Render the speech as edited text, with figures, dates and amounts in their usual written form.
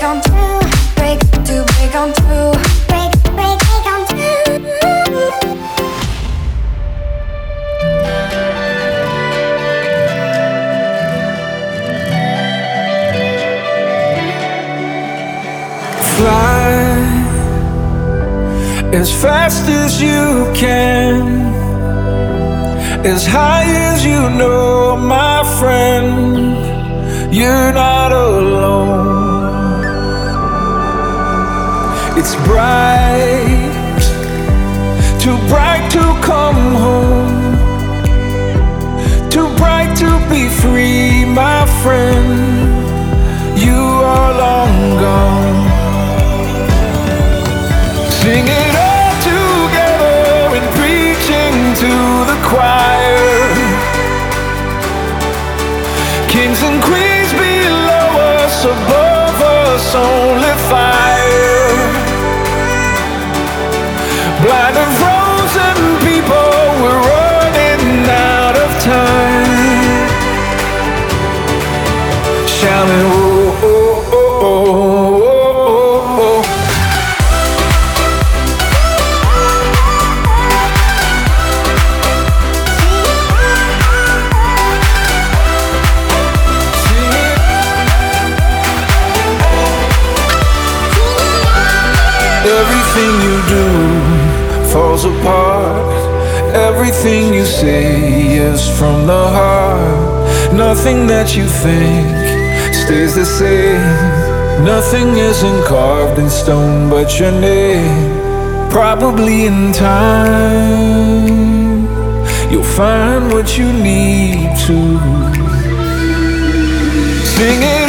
on two, break on two, break on two. Fly as fast as you can, as high as you know, my friend. You're not alone. It's bright, too bright to come home, too bright to be free, my friend. You are long gone. Sing it all together and preaching to the choir. Kings and queens below us, above us only fire. Blind and frozen people, we're running out of time. Shouting, oh, oh, oh, oh, oh, oh. Everything you do falls apart. Everything you say is from the heart. Nothing that you think stays the same. Nothing isn't carved in stone but your name. Probably in time you'll find what you need to. Sing it